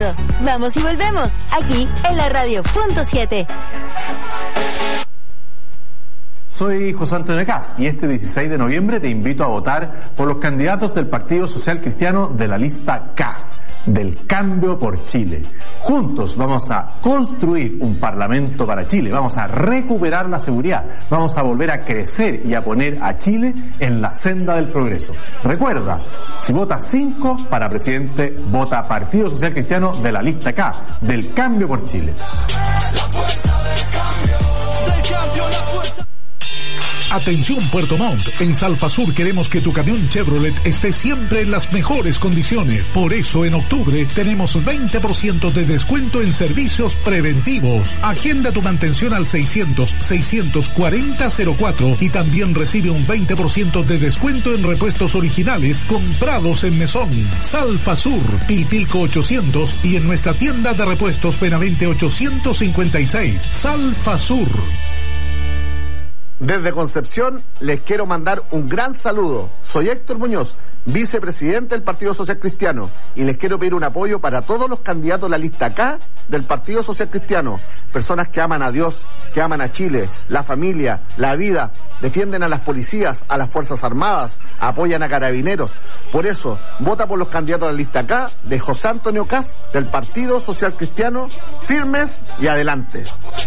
Vamos y volvemos, aquí en la Radio.7. Soy José Antonio Caz y este 16 de noviembre te invito a votar por los candidatos del Partido Social Cristiano de la lista K, del Cambio por Chile. Juntos vamos a construir un parlamento para Chile, vamos a recuperar la seguridad, vamos a volver a crecer y a poner a Chile en la senda del progreso. Recuerda, si votas 5 para presidente, vota Partido Social Cristiano de la lista K, del Cambio por Chile. Atención Puerto Montt, en Salfasur queremos que tu camión Chevrolet esté siempre en las mejores condiciones. Por eso en octubre tenemos 20% de descuento en servicios preventivos. Agenda tu mantención al 600-640-04 y también recibe un 20% de descuento en repuestos originales comprados en Mesón. Salfasur, Pilpilco 800 y en nuestra tienda de repuestos Benavente 856. Salfasur. Desde Concepción les quiero mandar un gran saludo. Soy Héctor Muñoz, vicepresidente del Partido Social Cristiano, y les quiero pedir un apoyo para todos los candidatos de la lista K del Partido Social Cristiano. Personas que aman a Dios, que aman a Chile, la familia, la vida, defienden a las policías, a las Fuerzas Armadas, apoyan a carabineros. Por eso, vota por los candidatos de la lista K de José Antonio Caz del Partido Social Cristiano, firmes y adelante.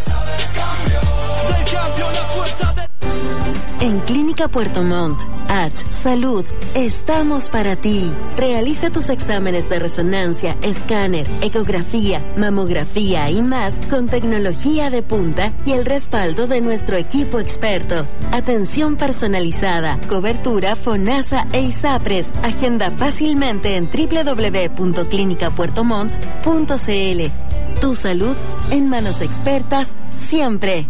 En Clínica Puerto Montt, Salud, estamos para ti. Realiza tus exámenes de resonancia, escáner, ecografía, mamografía y más con tecnología de punta y el respaldo de nuestro equipo experto. Atención personalizada, cobertura FONASA e ISAPRES. Agenda fácilmente en www.clinicapuertomont.cl. Tu salud en manos expertas siempre.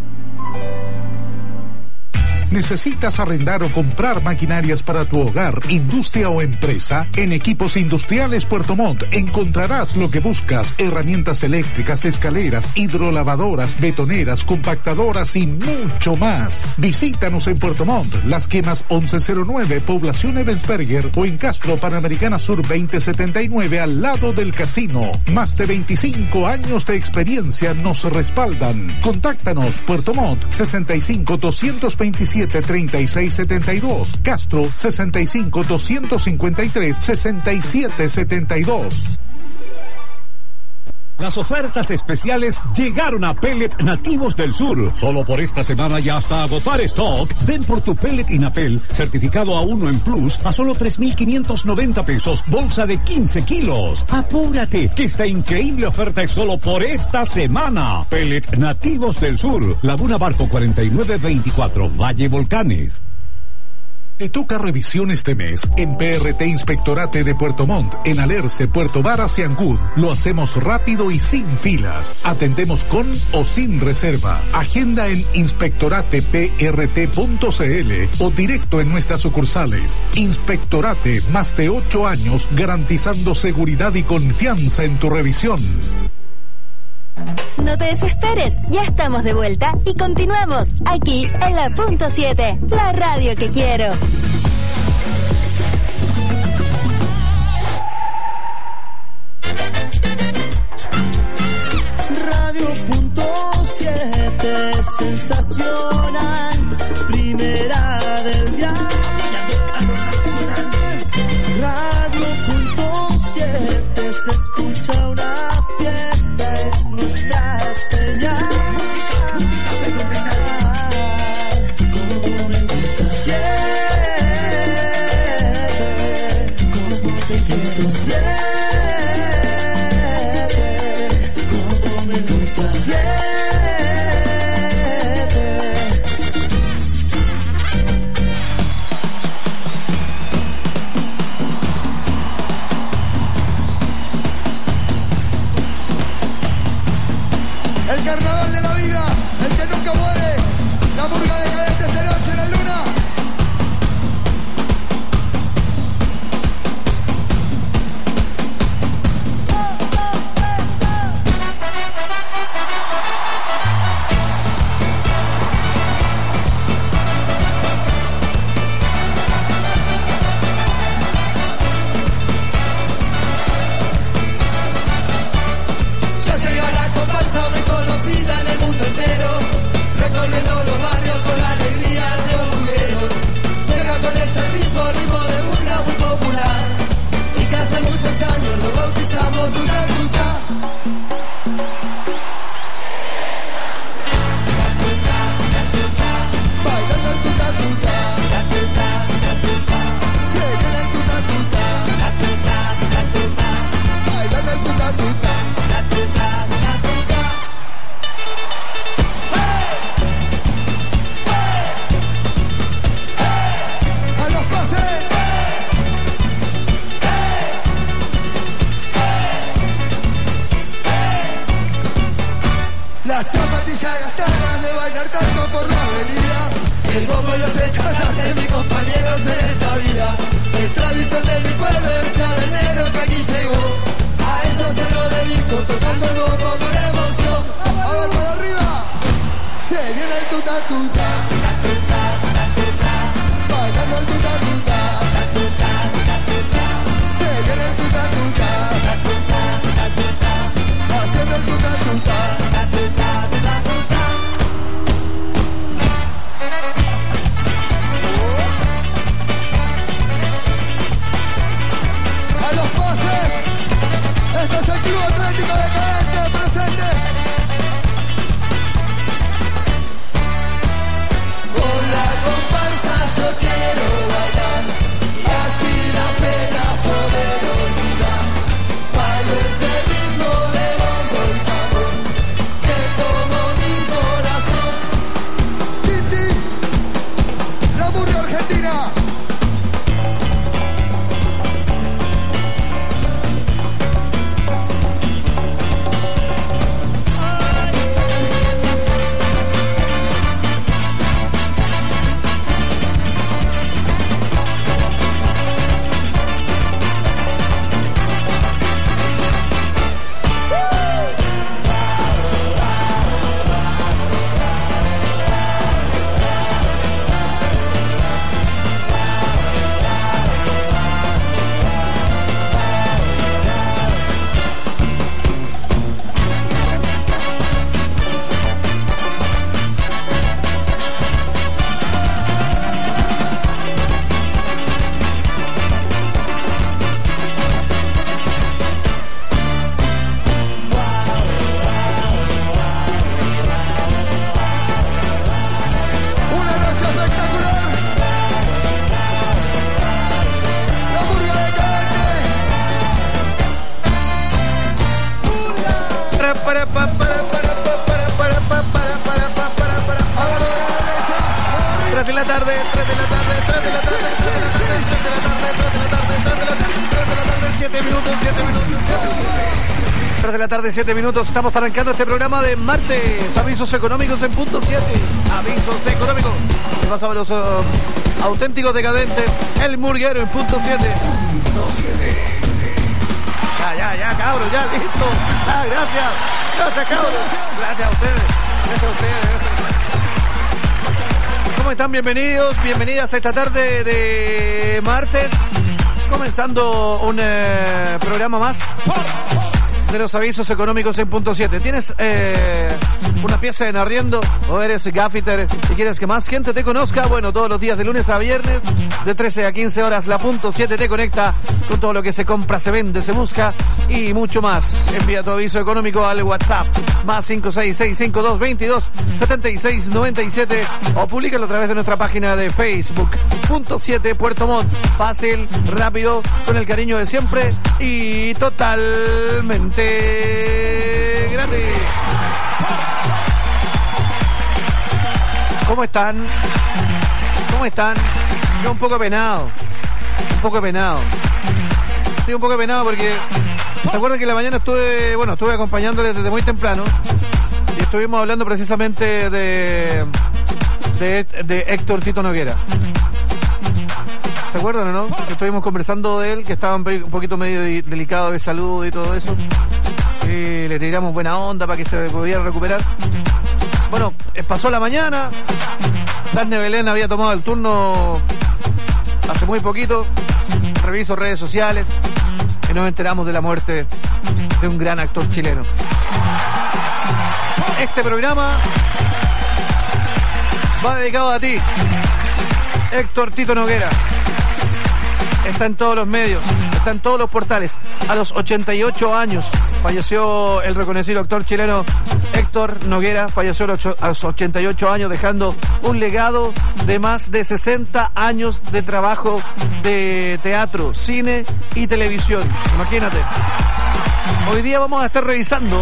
¿Necesitas arrendar o comprar maquinarias para tu hogar, industria o empresa? En Equipos Industriales Puerto Montt encontrarás lo que buscas: herramientas eléctricas, escaleras, hidrolavadoras, betoneras, compactadoras y mucho más. Visítanos en Puerto Montt, Las Quemas 1109, Población Ebensberger, o en Castro, Panamericana Sur 2079, al lado del casino. Más de 25 años de experiencia nos respaldan. Contáctanos: Puerto Montt 65 227 3672, Castro 65 253 6772. Las ofertas especiales llegaron a Pellet Nativos del Sur. Solo por esta semana y hasta agotar stock, ven por tu pellet Inapel, certificado A1 en Plus, a solo 3,590 pesos, bolsa de 15 kilos. Apúrate, que esta increíble oferta es solo por esta semana. Pellet Nativos del Sur, Laguna Barco 4924, Valle Volcanes. Te toca revisión este mes en PRT Inspectorate de Puerto Montt, en Alerce, Puerto Varas y Ancud. Lo hacemos rápido y sin filas. Atendemos con o sin reserva. Agenda en inspectorateprt.cl o directo en nuestras sucursales. Inspectorate, más de 8 años garantizando seguridad y confianza en tu revisión. No te desesperes, ya estamos de vuelta y continuamos aquí en la Punto 7, la radio que quiero. Radio.7, sensacional, primera del día. Radio.7, se escucha una fiesta, es nuestra señal. Música fenomenal. Como me gusta siempre, como te quiero siempre, como me gusta siempre. El carnaval de la vida, el que nunca muere, la murga decadente de noche en la luna. Las zapatillas gastadas de bailar tanto por la avenida. El bombo y los escalas de mis compañeros en esta vida. Es tradición de mi pueblo, el sabanero que aquí llegó. A eso se lo dedico, tocando el bombo con emoción. A ver, para arriba. Se viene el tuta tuta. Bailando el tuta tuta. Se viene el tuta tuta. Haciendo el tuta tuta. A los pases. Este es el Club Atlético Decadente presente. Con la comparsa yo quiero bailar, así la pena poder olvidar. Bailo este ritmo de bombo y tambor, que como mi corazón. Titi, la murga argentina. De 7 minutos, estamos arrancando este programa de martes. Avisos económicos en punto 7. Avisos económicos. ¿Qué pasa, los auténticos decadentes? El murguero en punto 7. Ya, cabros, ya, listo. Gracias, cabros. Gracias a ustedes. ¿Cómo están? Bienvenidas a esta tarde de martes. Comenzando un programa más de los avisos económicos en punto 7. ¿Tienes una pieza en arriendo o eres gaffiter y quieres que más gente te conozca? Bueno, todos los días de lunes a viernes de 13 a 15 horas la punto 7 te conecta con todo lo que se compra, se vende, se busca y mucho más. Envía tu aviso económico al WhatsApp más 566527697 o públicalo a través de nuestra página de Facebook. Punto 7 Puerto Montt. Fácil, rápido, con el cariño de siempre y totalmente gratis. ¿Cómo están? Yo un poco penado. Sí, un poco penado porque ¿se acuerdan que en la mañana estuve acompañándoles desde muy temprano y estuvimos hablando precisamente de Héctor Tito Noguera? ¿Se acuerdan o no? Que estuvimos conversando de él, que estaba un poquito medio delicado de salud y todo eso. Y le tiramos buena onda para que se pudiera recuperar. Bueno, pasó la mañana. Dafne Belén había tomado el turno hace muy poquito. Reviso redes sociales y nos enteramos de la muerte de un gran actor chileno. Este programa va dedicado a ti, Héctor Tito Noguera. Está en todos los medios, está en todos los portales. A los 88 años falleció el reconocido actor chileno Héctor Noguera. Falleció a los 88 años, dejando un legado de más de 60 años de trabajo de teatro, cine y televisión. Imagínate. Hoy día vamos a estar revisando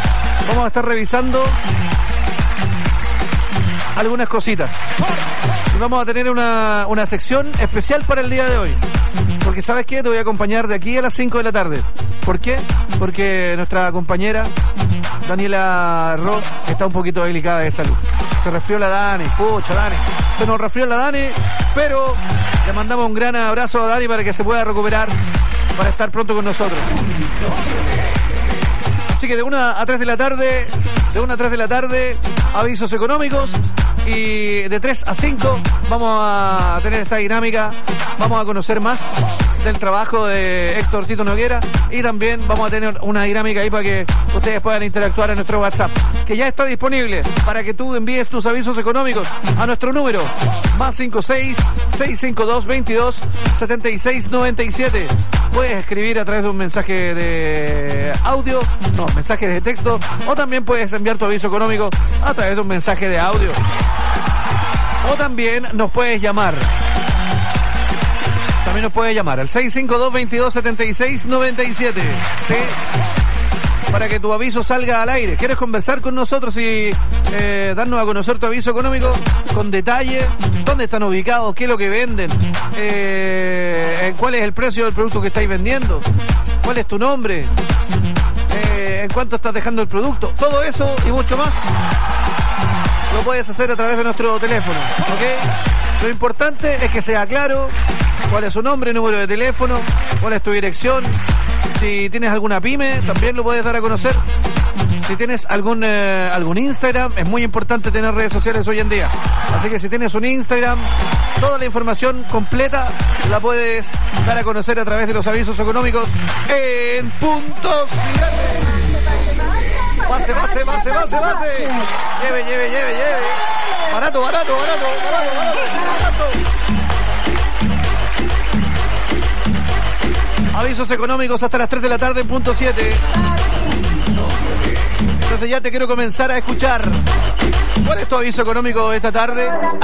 algunas cositas. vamos a tener una sección especial para el día de hoy. Porque ¿sabes qué? Te voy a acompañar de aquí a las 5 de la tarde. ¿Por qué? Porque nuestra compañera Daniela Ross está un poquito delicada de salud. Se resfrió la Dani, pucha Dani. Se nos resfrió la Dani, pero le mandamos un gran abrazo a Dani para que se pueda recuperar, para estar pronto con nosotros. Así que de 1 a 3 de la tarde, avisos económicos, y de 3 a 5 vamos a tener esta dinámica, vamos a conocer más del trabajo de Héctor Tito Noguera, y también vamos a tener una dinámica ahí para que ustedes puedan interactuar en nuestro WhatsApp, que ya está disponible para que tú envíes tus avisos económicos a nuestro número +56 652 22 76 97. Puedes escribir a través de un mensaje de audio, mensaje de texto, o también puedes enviar tu aviso económico a través de un mensaje de audio, o también nos puedes llamar. También nos puedes llamar al 652 22 76 97, ¿sí? Para que tu aviso salga al aire. ¿Quieres conversar con nosotros y darnos a conocer tu aviso económico con detalle? ¿Dónde están ubicados? ¿Qué es lo que venden? ¿Cuál es el precio del producto que estáis vendiendo? ¿Cuál es tu nombre? ¿En cuánto estás dejando el producto? Todo eso y mucho más lo puedes hacer a través de nuestro teléfono, ¿ok? Lo importante es que sea claro cuál es su nombre, número de teléfono, cuál es tu dirección. Si tienes alguna pyme, también lo puedes dar a conocer. Si tienes algún Instagram, es muy importante tener redes sociales hoy en día. Así que si tienes un Instagram, toda la información completa la puedes dar a conocer a través de los avisos económicos en Puntos. Base. Lleve. Barato. Avisos económicos hasta las 3 de la tarde en punto 7. Entonces ya te quiero comenzar a escuchar. ¿Cuál es tu aviso económico esta tarde?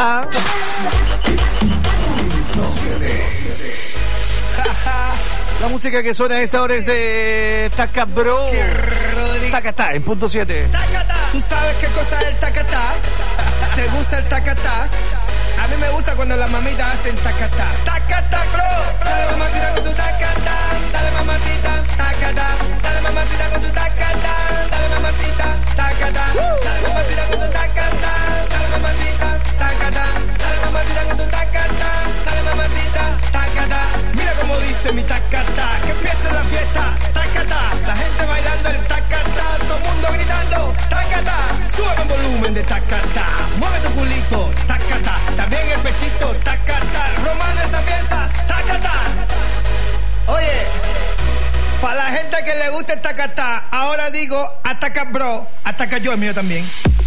La música que suena a esta hora es de Taca Bro. Tacatá en punto 7. ¿Tú sabes qué cosa es el tacatá? ¿Te gusta el tacatá? A mí me gusta cuando las mamitas hacen tacatá. Tacatá, bro. Dale mamacita con tu tacatá. Dale mamacita, tacatá. Dale mamacita con tu tacatá. Dale mamacita, tacatá. Dale mamacita con tu tacatá. Dale mamacita, tacatá. Dale mamacita con tu tacatá. Dale mamacita, tacatá. Mira cómo dice mi tacatá. Que empiece la fiesta, tacatá. La gente bailando el tacatá. Todo el mundo gritando, tacatá. Sube el volumen de tacatá. Mueve tu culito, tacatá. También el pechito, tacatá. Romano esa pieza, tacatá. Oye, para la gente que le gusta el tacatá, ahora digo, ataca bro, ataca yo, el mío también.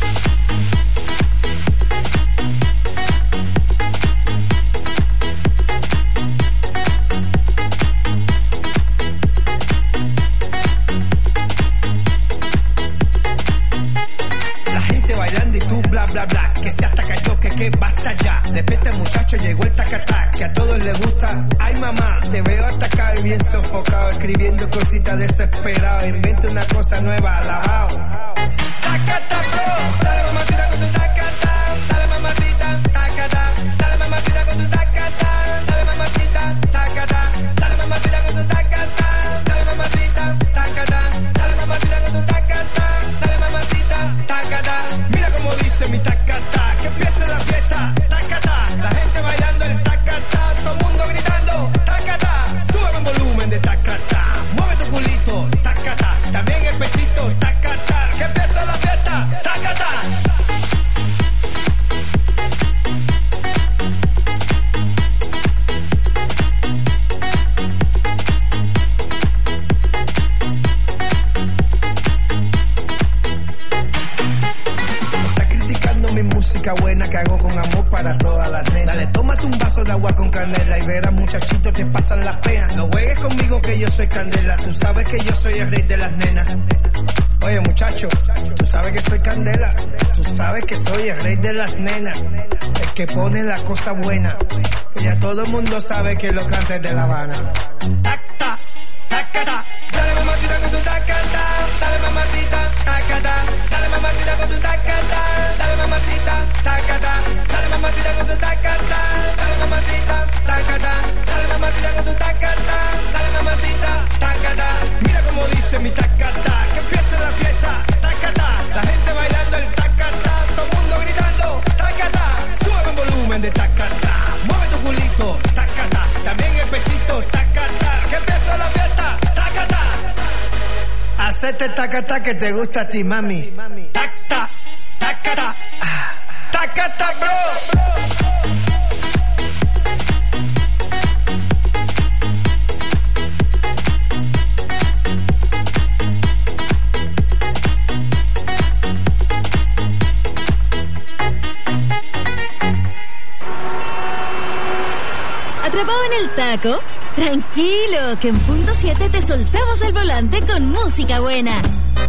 Bla bla, que se ataca yo, que basta ya. Despierta muchacho, llegó el tacatá, que a todos les gusta. Ay mamá, te veo atacado y bien sofocado, escribiendo cositas desesperado. Inventa una cosa nueva, alabao. Tacatá, bro, dale mamacita con tu tacatá. Dale mamacita, tacatá. Dale mamacita con tu tacatá. Dale mamacita, tacatá. Dale mamacita con tu tacatá. Dale mamacita, tacatá. Dale mamacita con tu tacatá. Dale mamacita, tacatá. Mira cómo dice mi tacatá, que empiece la fiesta, tacatá. La gente bailando el tacatá, todo el mundo gritando, tacatá. Sube el volumen de tacatá, mueve tu culito, tacatá. También el pechito, tacatá. Que empiece la fiesta, tacatá. Música buena que hago con amor para todas las nenas. Dale, tómate un vaso de agua con canela y verás muchachitos te pasan las penas. No juegues conmigo que yo soy candela, tú sabes que yo soy el rey de las nenas. Oye muchacho, tú sabes que soy candela, tú sabes que soy el rey de las nenas, el que pone la cosa buena, que ya todo el mundo sabe que lo canta de La Habana. Tacta, tacata, dale mamacita con tu tacata, dale mamacita, tacata, dale mamacita con tu tacata, dale mamacita, tacata, dale mamacita con tu tacata, este tacatá que te gusta a ti, mami. Tacata, tacata, tacata, bro. ¿Atrapado en el taco? Tranquilo, que en punto 7 te soltamos el volante con música buena.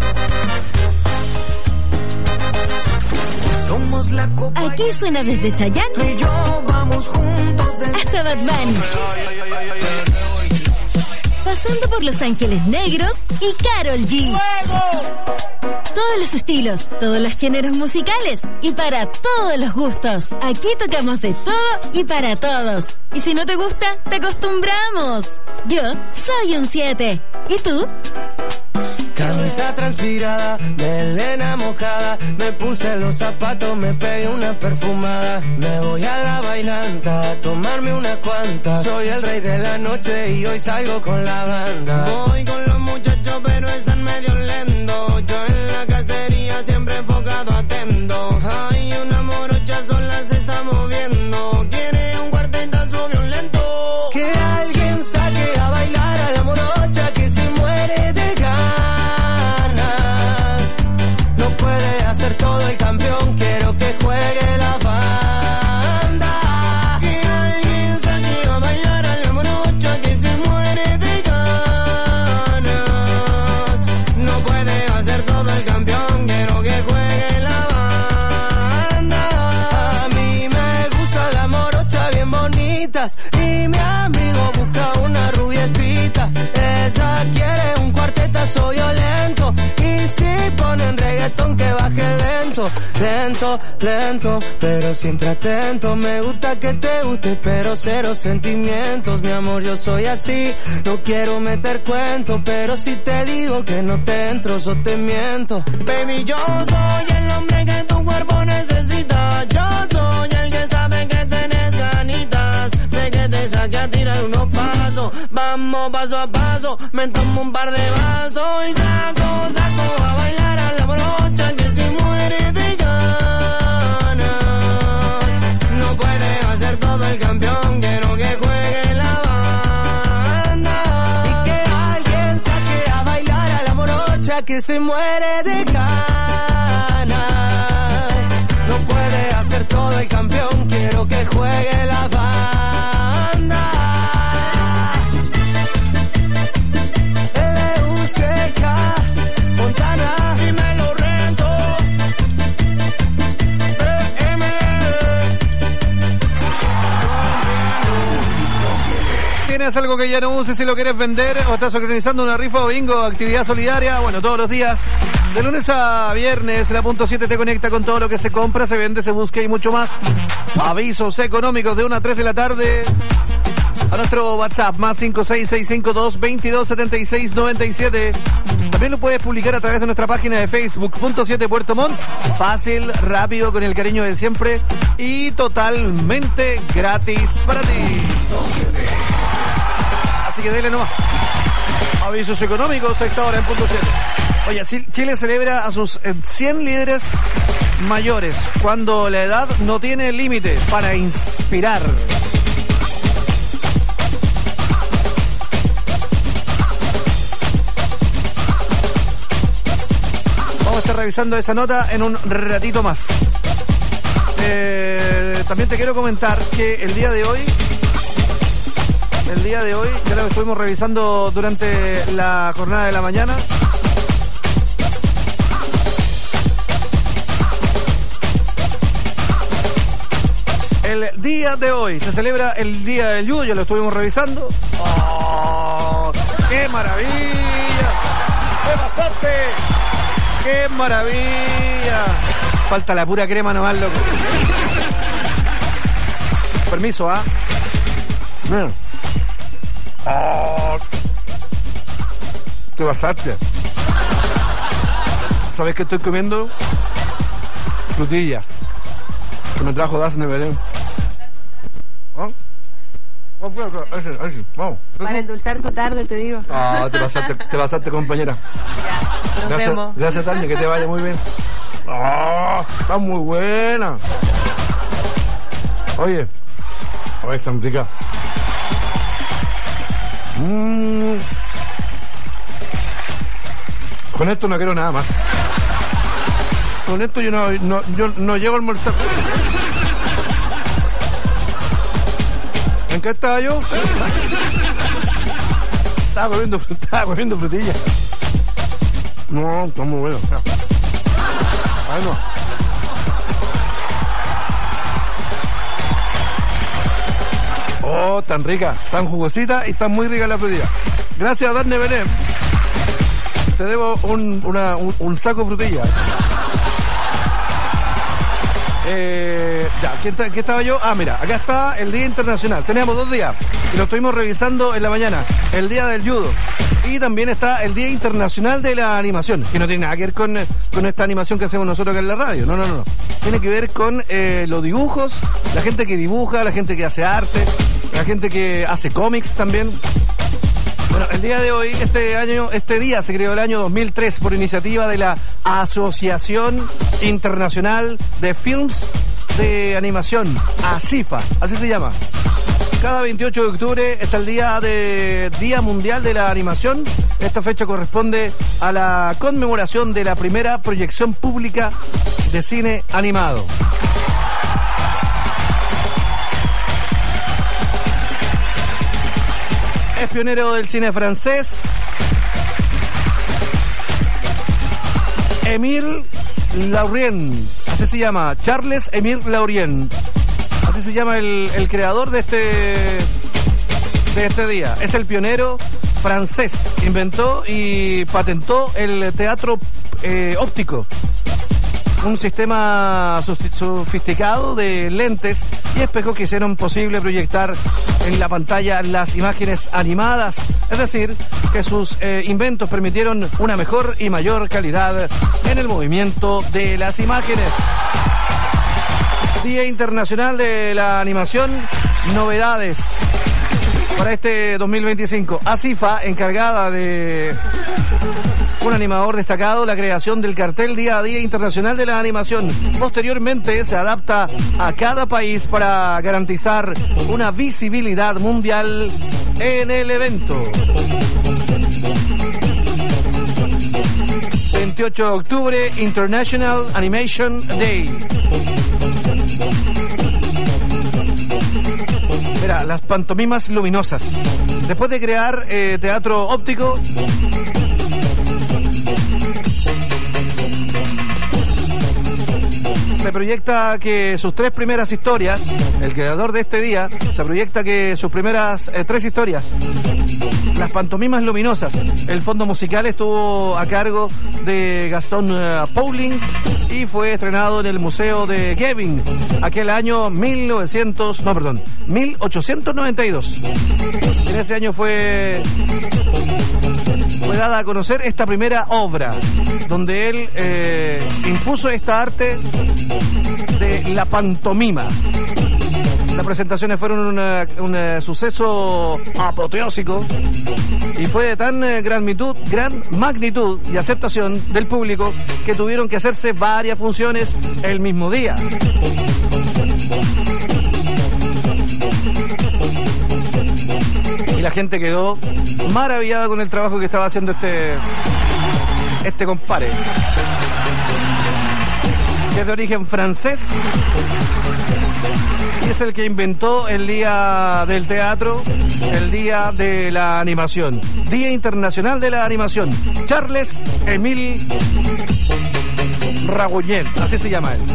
Somos la copa. Aquí suena desde Chayanne Tú y yo vamos juntos hasta Bad Bunny, pasando por Los Ángeles Negros y Karol G. Todos los estilos, todos los géneros musicales y para todos los gustos. Aquí tocamos de todo y para todos. Y si no te gusta, te acostumbramos. Yo soy un 7. ¿Y tú? Camisa transpirada, melena mojada, me puse los zapatos, me pegué una perfumada. Me voy a la bailanta a tomarme unas cuantas. Soy el rey de la noche y hoy salgo con la banda. Voy con los muchachos pero están medio lentos. Yo en la cacería siempre enfocado atento. Hay una morocha sola se está moviendo. Quiere un cuartetazo violento. Que alguien saque a bailar a la morocha que se muere de ganas. No puede hacer todo el campeón, quiero que juegue la banda. Que alguien saque a bailar a la morocha que se muere de ganas. No puede hacer todo el campeón, quiero que juegue la banda. A mí me gustan las morochas bien bonitas y mi amigo busca una rubiecita. Ella quiere un cuartetazo violento y si ponen reggaetón que baje lento, lento, lento, pero siempre atento. Me gusta que te guste pero cero sentimientos, mi amor, yo soy así. No quiero meter cuento, pero si te digo que no te entro, yo te miento. Baby, yo soy el hombre que tu cuerpo necesita. Yo soy el que sabe que tenés ganitas de que te saque a tirar unos pasos. Vamos paso a paso, me tomo un par de vasos y saco a bailar a la morocha que se muere de ganas. No puede hacer todo el campeón, quiero que juegue la banda. Y que alguien saque a bailar a la morocha que se muere de ganas. No puede hacer todo el campeón, quiero que juegue la banda. Montana, dímelo Renzo. ¿Tienes algo que ya no uses y lo quieres vender? ¿O estás organizando una rifa o bingo, actividad solidaria? Bueno, todos los días, de lunes a viernes, la punto 7 te conecta con todo lo que se compra, se vende, se busca y mucho más. Avisos económicos de 1 a 3 de la tarde. A nuestro WhatsApp, más 56652-227697. También lo puedes publicar a través de nuestra página de Facebook, punto 7 Puerto Montt. Fácil, rápido, con el cariño de siempre y totalmente gratis para ti. Así que dele nomás. Avisos económicos a esta hora en punto 7. Oye, Chile celebra a sus 100 líderes mayores, cuando la edad no tiene límite, para inspirar. Vamos a estar revisando esa nota en un ratito más. También te quiero comentar que el día de hoy, ya lo estuvimos revisando durante la jornada de la mañana. El día de hoy se celebra el Día del Judo, ya lo estuvimos revisando. ¡Oh! ¡Qué maravilla! ¡Qué bastante! ¡Qué maravilla! Falta la pura crema nomás, loco. Permiso, ¿ah? Oh, ¿qué pasaste? ¿Sabes qué estoy comiendo? Frutillas que me trajo Das Neverén. ¿Oh? Vamos. Para endulzar tu tarde, te digo. Ah, te pasaste, compañera. Ya, nos vemos. Gracias, Tania, que te vaya muy bien. Ah, está muy buena. Oye, está muy rica. Con esto no quiero nada más. Con esto yo no llego a almorzar. ¿En qué estaba yo? Estaba comiendo frutilla. No, está muy bueno. Bueno. Oh, tan rica, tan jugosita y tan muy rica la frutilla. Gracias, Darne Belén. Te debo un saco de frutilla. ¿Qué estaba yo? Ah, mira, acá está el Día Internacional. Teníamos 2 días y lo estuvimos revisando en la mañana. El Día del Judo. Y también está el Día Internacional de la Animación, que no tiene nada que ver con esta animación que hacemos nosotros acá en la radio. No. Tiene que ver con los dibujos, la gente que dibuja, la gente que hace arte, la gente que hace cómics también. Bueno, el día de hoy, este día se creó el año 2003 por iniciativa de la Asociación Internacional de Films de Animación, ASIFA, así se llama. Cada 28 de octubre es el Día Mundial de la Animación. Esta fecha corresponde a la conmemoración de la primera proyección pública de cine animado. Es pionero del cine francés. Émile Laurien, así se llama, Charles Émile Laurien. Así se llama el creador de este día. Es el pionero francés. Inventó y patentó el teatro óptico. Un sistema sofisticado de lentes y espejos que hicieron posible proyectar en la pantalla las imágenes animadas. Es decir, que sus inventos permitieron una mejor y mayor calidad en el movimiento de las imágenes. Día Internacional de la Animación, novedades para este 2025. ASIFA, encargada de un animador destacado, la creación del cartel Día a Día Internacional de la Animación. Posteriormente se adapta a cada país para garantizar una visibilidad mundial en el evento. 28 de octubre, International Animation Day. Mira, las pantomimas luminosas. Después de crear teatro óptico, se proyecta que sus 3 primeras historias, el creador de este día, se proyecta que sus primeras 3 historias, las pantomimas luminosas, el fondo musical estuvo a cargo de Gaston Pauling y fue estrenado en el Museo de Geving aquel año 1892. En ese año fue dada a conocer esta primera obra, donde él impuso esta arte de la pantomima. Las presentaciones fueron un suceso apoteósico y fue de tan gran magnitud y aceptación del público que tuvieron que hacerse varias funciones el mismo día. Y la gente quedó maravillada con el trabajo que estaba haciendo este compadre, que es de origen francés y es el que inventó el Día del Teatro, el Día de la Animación, Día Internacional de la Animación. Charles Émile Laurien, así se llama él.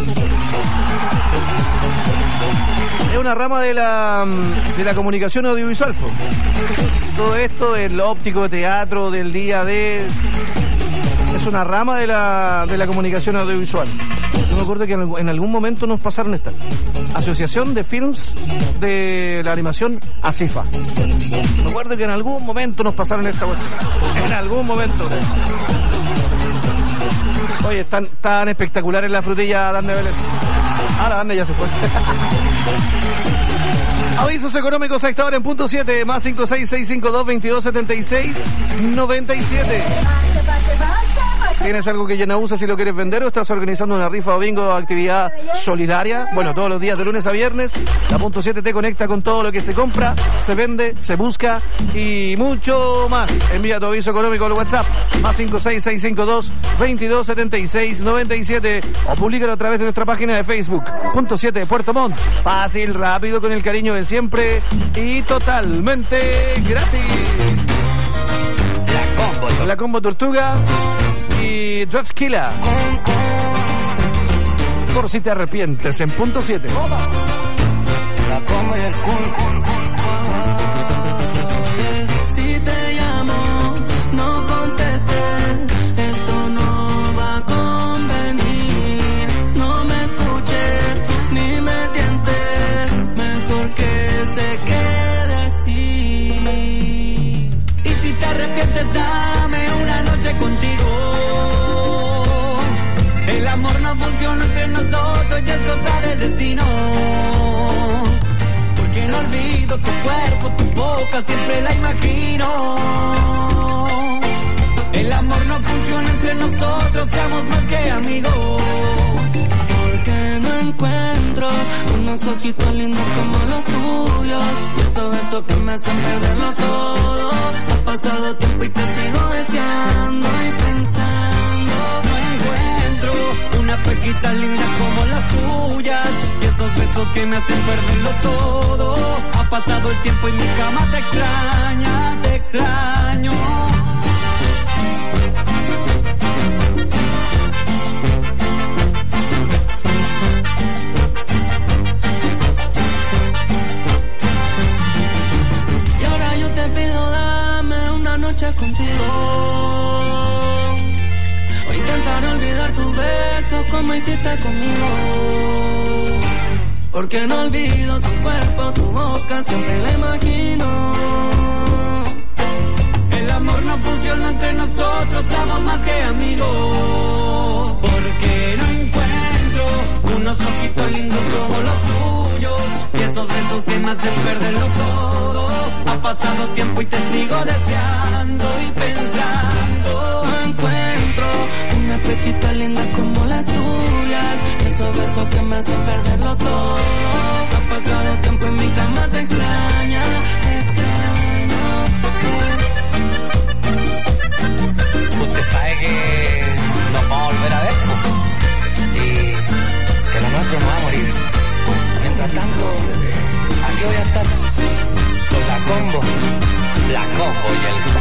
Es una rama de la comunicación audiovisual, pues. Todo esto del óptico, de teatro, del día de... es una rama de la comunicación audiovisual. Yo me acuerdo que en algún momento nos pasaron esta Asociación de Films de la Animación, ASIFA. Me acuerdo que en algún momento nos pasaron esta cuestión. En algún momento. Oye, tan espectaculares las frutillas, Darne Belén. Ah, la banda ya se fue. Avisos económicos a esta hora en punto 7, más 56652227697. ¿Tienes algo que ya no usas y lo quieres vender o estás organizando una rifa o bingo o actividad solidaria? Bueno, todos los días de lunes a viernes, la punto 7 te conecta con todo lo que se compra, se vende, se busca y mucho más. Envía tu aviso económico al WhatsApp, más 56652227697 o públicalo a través de nuestra página de Facebook, punto 7 Puerto Montt. Fácil, rápido, con el cariño de siempre y totalmente gratis. La combo Tortuga y Draftkilla. Por si te arrepientes en punto 7. La combo y el si te llamo, no contestes. Esto no va a convenir. No me escuches ni me tientes. Mejor que se quede así. Y si te arrepientes, dame una noche contigo. El amor no funciona entre nosotros, ya es cosa del destino. Porque no olvido tu cuerpo, tu boca, siempre la imagino. El amor no funciona entre nosotros, seamos más que amigos. Porque no encuentro unos ojitos lindos como los tuyos. Y esos que me hacen perderlo todo. Ha pasado tiempo y te sigo deseando y pensando. No encuentro una pequita linda como las tuyas. Y esos besos que me hacen perderlo todo. Ha pasado el tiempo y mi cama te extraña, te extraño. Contigo o intentar olvidar tus besos como hiciste conmigo, porque no olvido tu cuerpo, tu boca, siempre la imagino. El amor no funciona entre nosotros, somos más que amigos, porque no encuentro unos ojitos lindos como los tuyos y esos besos que me hacen perderlo todo. Ha pasado tiempo y te sigo deseando y pensando. No encuentro una pechita linda como las tuyas, esos besos que me hacen perderlo todo. Ha pasado tiempo y mi cama te extraña, te extraño. Usted sabe que nos vamos a volver a ver, y que lo nuestro no va a morir. Mientras tanto, aquí voy a estar con la combo y el Q.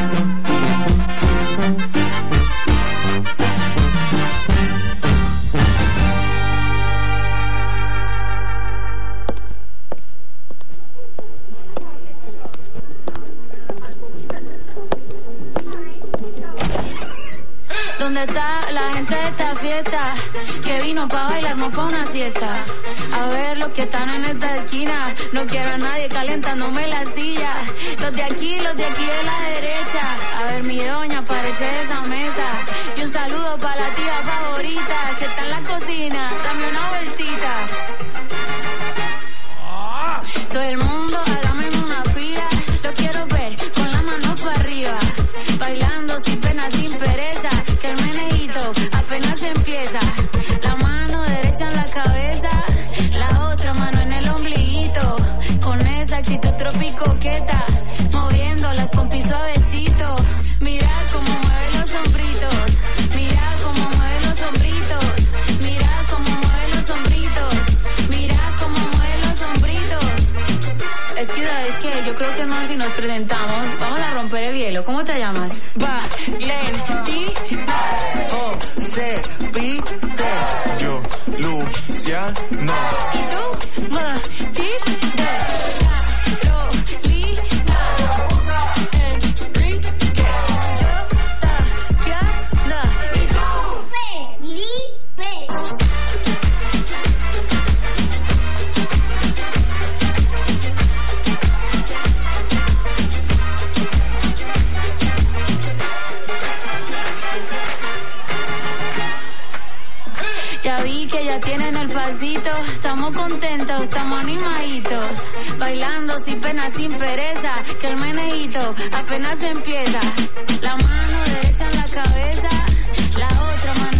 ¿Dónde está la gente de esta fiesta? Que vino pa' bailar, no pa' una siesta. A ver los que están en esta esquina. No quiero a nadie calentándome la silla. Los de aquí de la derecha. A ver mi doña, parece de esa mesa. Y un saludo pa' la tía favorita que está en la cocina. Dame una vueltita. Todo el mundo, hágame una fila. Lo quiero ver con las manos para arriba. Bailando sin pena, sin pereza. Que el menejito apenas empieza. La mano derecha en la cabeza, la otra mano en el ombliguito. Con esa actitud tropicoqueta, moviendo las pompis suavecito. Mira cómo mueve los hombritos. Mira cómo mueve los hombritos. Mira cómo mueve los hombritos. Mira cómo mueve los hombritos. Es que yo creo que no, si nos presentamos, vamos a romper el hielo. ¿Cómo te llamas? José Ya vi que ya tienen el pasito. Estamos contentos, estamos animaditos. Bailando sin pena, sin pereza. Que el meneíto apenas empieza. La mano derecha en la cabeza, la otra mano